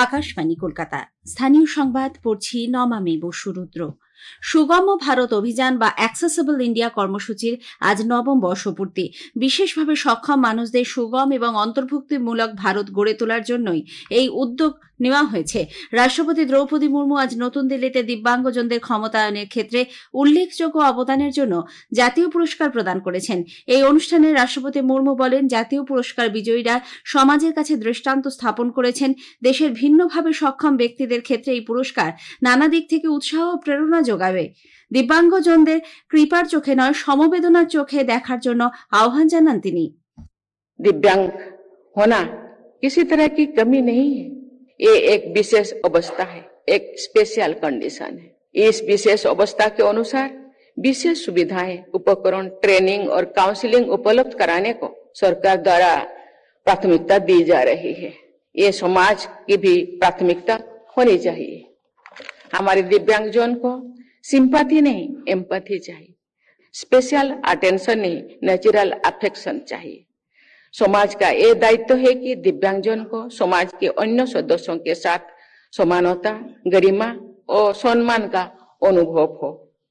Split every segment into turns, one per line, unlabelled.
আকাশবাণী কলকাতা। স্থানীয় সংবাদ পড়ছি নমামি বসুরুদ্র। সুগম ভারত অভিযান বা অ্যাক্সেসিবল ইন্ডিয়া কর্মসূচির আজ নবম বর্ষপূর্তি। বিশেষভাবে সক্ষম মানুষদের সুগম এবং অন্তর্ভুক্তিমূলক ভারত গড়ে তোলার জন্যই এই উদ্যোগ নেওয়া হয়েছে। রাষ্ট্রপতি দ্রৌপদী মুর্মু আজ নতুন দিল্লিতে দিব্যাঙ্গজনদের ক্ষমতায়নের ক্ষেত্রে উল্লেখযোগ্য অবদানের জন্য জাতীয় পুরস্কার প্রদান করেছেন। এই অনুষ্ঠানে রাষ্ট্রপতি মুর্মু বলেন, জাতীয় পুরস্কার বিজয়ীরা সমাজের কাছে দৃষ্টান্ত স্থাপন করেছেন। দেশের ভিন্নভাবে সক্ষম ব্যক্তিদের ক্ষেত্রে এই পুরস্কার নানা দিক থেকে উৎসাহ ও প্রেরণা যোগাবে। দিব্যাঙ্গজনদের কৃপার চোখে নয়, সমবেদনার চোখে দেখার জন্য আহ্বান জানান তিনি।
दिव्यांग होना किसी तरह की कमी नहीं है, ये एक विशेष अवस्था है, एक स्पेशल कंडीशन है। इस विशेष अवस्था के अनुसार विशेष सुविधाएं, उपकरण, ट्रेनिंग और काउंसलिंग उपलब्ध कराने को सरकार द्वारा प्राथमिकता दी जा रही है। ये समाज की भी प्राथमिकता होनी चाहिए। हमारे दिव्यांगजन को सिंपैथी नहीं, एम्पैथी चाहिए। स्पेशल अटेंशन नहीं, नेचुरल अफेक्शन चाहिए। समाज का ये दायित्व है कि दिव्यांगजन को समाज के अन्य सदस्यों के साथ समानता, गरिमा और सम्मान का अनुभव हो।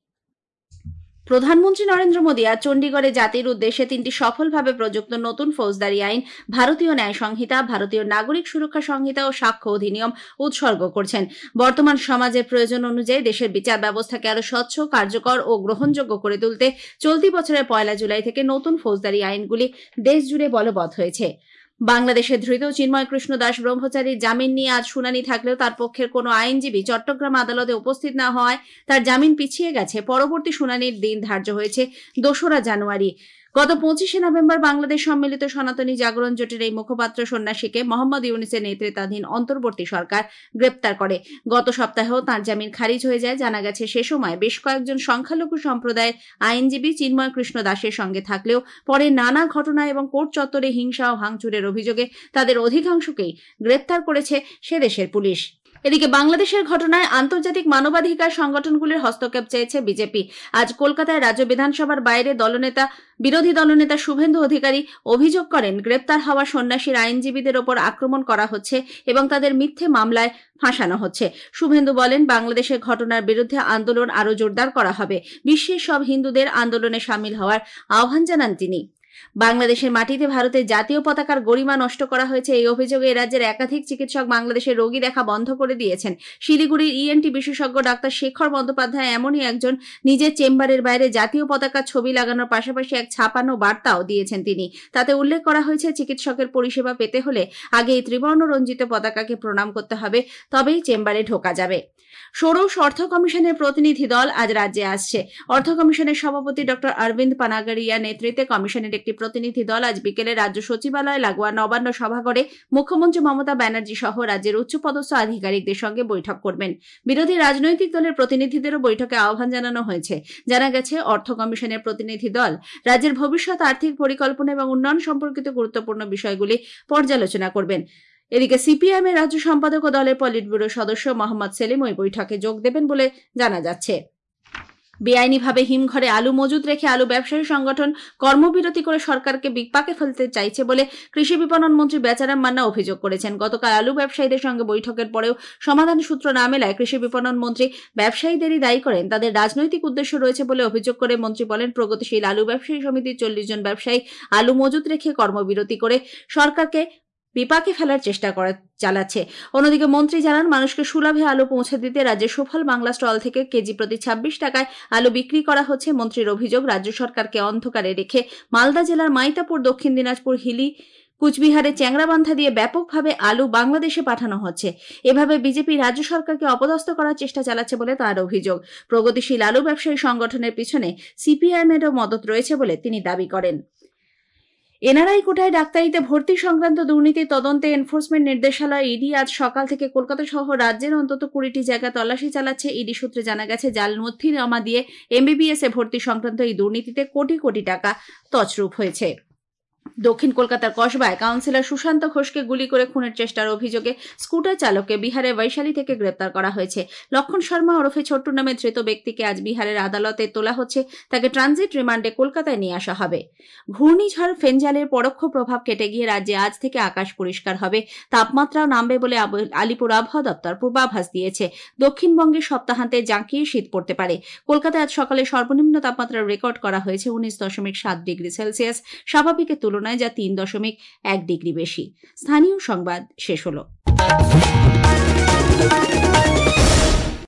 প্রধানমন্ত্রী নরেন্দ্র মোদী আজ চণ্ডীগড়ে জাতির উদ্দেশ্যে 3টি সফলভাবে প্রযুক্ত নতুন ফৌজদারি আইন, ভারতীয় ন্যায় সংহিতা, ভারতীয় নাগরিক সুরক্ষা সংহিতা ও সাক্ষ্য অধিনিয়ম উৎসর্গ করছেন। বর্তমান সমাজের প্রয়োজন অনুযায়ী দেশের বিচার ব্যবস্থাকে আরো স্বচ্ছ, কার্যকর ও গ্রহণযোগ্য করে তুলতে চলতি বছরের 1 জুলাই থেকে নতুন ফৌজদারি আইনগুলি দেশ জুড়ে বলবৎ হয়েছে। বাংলাদেশের ধৃত চিন্ময় কৃষ্ণ দাস ব্রহ্মচারীর জামিন নিয়ে আজ শুনানি থাকলেও তার পক্ষের কোনো আইনজীবী চট্টগ্রাম আদালতে উপস্থিত না হওয়ায় তার জামিন পিছিয়ে গেছে। পরবর্তী শুনানির দিন ধার্য হয়েছে 2রা জানুয়ারি। গত 25শে নভেম্বর বাংলাদেশ সম্মিলিত সনাতনী জাগরণ জোটের এই মুখপাত্র সন্ন্যাসীকে মোহাম্মদ ইউনূসের নেতৃত্বাধীন অন্তর্বর্তী সরকার গ্রেপ্তার করে। গত সপ্তাহেও তাঁর জামিন খারিজ হয়ে যায়। জানা গেছে, সে সময় বেশ কয়েকজন সংখ্যালঘু সম্প্রদায়ের আইনজীবী চিন্ময় কৃষ্ণ দাসের সঙ্গে থাকলেও পরে নানা ঘটনা এবং কোর্ট চত্বরে হিংসা ও ভাঙচুরের অভিযোগে তাদের অধিকাংশকেই গ্রেপ্তার করেছে সে দেশের পুলিশ। এদিকে বাংলাদেশের ঘটনায় আন্তর্জাতিক মানবাধিকার সংগঠনগুলির হস্তক্ষেপ চেয়েছে বিজেপি। আজ কলকাতায় রাজ্য বিধানসভার বাইরে বিরোধী দলনেতা শুভেন্দু অধিকারী অভিযোগ করেন, গ্রেপ্তার হওয়া সন্ন্যাসীর আইনজীবীদের ওপর আক্রমণ করা হচ্ছে এবং তাদের মিথ্যে মামলায় ফাঁসানো হচ্ছে। শুভেন্দু বলেন, বাংলাদেশের ঘটনার বিরুদ্ধে আন্দোলন আরো জোরদার করা হবে। বিশ্বের সব হিন্দুদের আন্দোলনে সামিল হওয়ার আহ্বান জানান তিনি। বাংলাদেশের মাটিতে ভারতের জাতীয় পতাকার গরিমা নষ্ট করা হয়েছে, এই অভিযোগে রাজ্যের একাধিক চিকিৎসক বাংলাদেশের রোগী দেখা বন্ধ করে দিয়েছেন। শিলিগুড়ির ইএনটি বিশেষজ্ঞ ডাক্তার শেখর বন্দ্যোপাধ্যায় এমনই একজন। নিজের চেম্বারের বাইরে জাতীয় পতাকার ছবি লাগানোর পাশাপাশি এক ছাপানো বার্তাও দিয়েছেন তিনি। তাতে উল্লেখ করা হয়েছে, চিকিৎসকের পরিষেবা পেতে হলে আগে এই ত্রিবর্ণ রঞ্জিত পতাকাকে প্রণাম করতে হবে, তবেই চেম্বারে ঢোকা যাবে। ষোড়শ অর্থ কমিশনের প্রতিনিধি দল আজ রাজ্যে আসছে। অর্থ কমিশনের সভাপতি ডক্টর অরবিন্দ পানাগড়িয়া নেতৃত্বে কমিশনের একটি প্রতিনিধি দল আজ বিকেলে রাজ্য সচিবালয় লাগোয়া নবান্ন সভাঘরে মুখ্যমন্ত্রী মমতা ব্যানার্জি সহ রাজ্যের উচ্চপদস্থ আধিকারিকদের সঙ্গে বৈঠক করবেন। বিরোধী রাজনৈতিক দলের প্রতিনিধিদেরও বৈঠকে আহ্বান জানানো হয়েছে। জানা গেছে, অর্থ কমিশনের প্রতিনিধি দল রাজ্যের ভবিষ্যৎ আর্থিক পরিকল্পনা এবং উন্নয়ন সম্পর্কিত গুরুত্বপূর্ণ বিষয়গুলি পর্যালোচনা করবেন। এদিকে সিপিআইএম এর রাজ্য সম্পাদক ও দলের পলিট ব্যুরো সদস্য মোহাম্মদ সেলিম ওই বৈঠকে যোগ দেবেন বলে জানা যাচ্ছে। বেআইনিভাবে হিমঘরে আলু মজুত রেখে আলু ব্যবসায়ী সংগঠন কর্মবিরতি করে সরকারকে বিপাকে ফেলতে চাইছে বলে কৃষি বিপণন মন্ত্রী বেচারাম মান্না অভিযোগ করেছেন। গতকাল আলু ব্যবসায়ীদের সঙ্গে বৈঠকের পরেও সমাধান সূত্র না মেলায় কৃষি বিপণন মন্ত্রী ব্যবসায়ীদেরই দায়ী করেন। তাদের রাজনৈতিক উদ্দেশ্য রয়েছে বলে অভিযোগ করে মন্ত্রী বলেন, প্রগতিশীল আলু ব্যবসায়ী সমিতির 40 জন ব্যবসায়ী আলু মজুত রেখে কর্মবিরতি করে সরকারকে বিপাকে ফেলার চেষ্টা চালাচ্ছে। অন্যদিকে মন্ত্রী জানান, মানুষকে সুলভে আলু পৌঁছে দিতে রাজ্যের সুফল বাংলা স্টল থেকে কেজি প্রতি 26 টাকায় আলু বিক্রি করা হচ্ছে। মন্ত্রীর অভিযোগ, রাজ্য সরকারকে অন্ধকারে রেখে মালদা জেলার মাইতাপুর, দক্ষিণ দিনাজপুর, হিলি, কুচবিহারে চ্যাংরাবান্ধা দিয়ে ব্যাপকভাবে আলু বাংলাদেশে পাঠানো হচ্ছে। এভাবে বিজেপি রাজ্য সরকারকে অপদস্থ করার চেষ্টা চালাচ্ছে বলে তার অভিযোগ। প্রগতিশীল আলু ব্যবসায়ী সংগঠনের পিছনে সিপিআইএম এরও মদত রয়েছে বলে তিনি দাবি করেন। এনআরআই কোটায় ডাক্তারিতে ভর্তি সংক্রান্ত দুর্নীতি তদন্তে এনফোর্সমেন্ট নির্দেশালয় ইডি আজ সকাল থেকে কলকাতা সহ রাজ্যের অন্তত 20টি জায়গা তল্লাশি চালাচ্ছে। ইডি সূত্রে জানা গেছে, জাল নথিনামা দিয়ে এমবিবিএস এ ভর্তি সংক্রান্ত এই দুর্নীতিতে কোটি কোটি টাকা তছরূপ হয়েছে। দক্ষিণ কলকাতার কসবায় কাউন্সিলর সুশান্ত ঘোষকে গুলি করে খুনের চেষ্টার অভিযোগে স্কুটার চালককে বিহারের বৈশালী থেকে গ্রেপ্তার করা হয়েছে। লক্ষণ শর্মা ওরফে ছোট্টু নামে ধৃত ব্যক্তিকে আজ বিহারের আদালতে তোলা হচ্ছে। তাকে ট্রানজিট রিমান্ডে কলকাতায় নিয়ে আসা হবে। ঘূর্ণিঝড় ফেঞ্জালের পরোক্ষ প্রভাব কেটে গিয়ে রাজ্যে আজ থেকে আকাশ পরিষ্কার হবে, তাপমাত্রাও নামবে বলে আলিপুর আবহাওয়া দপ্তর পূর্বাভাস দিয়েছে। দক্ষিণবঙ্গে সপ্তাহান্তে জাঁকিয়ে শীত পড়তে পারে। কলকাতায় আজ সকালে সর্বনিম্ন তাপমাত্রা রেকর্ড করা হয়েছে 19.7 ডিগ্রি সেলসিয়াস, স্বাভাবিকের তুলনায় যা 3.1 ডিগ্রি বেশি। স্থানীয় সংবাদ শেষ হলো।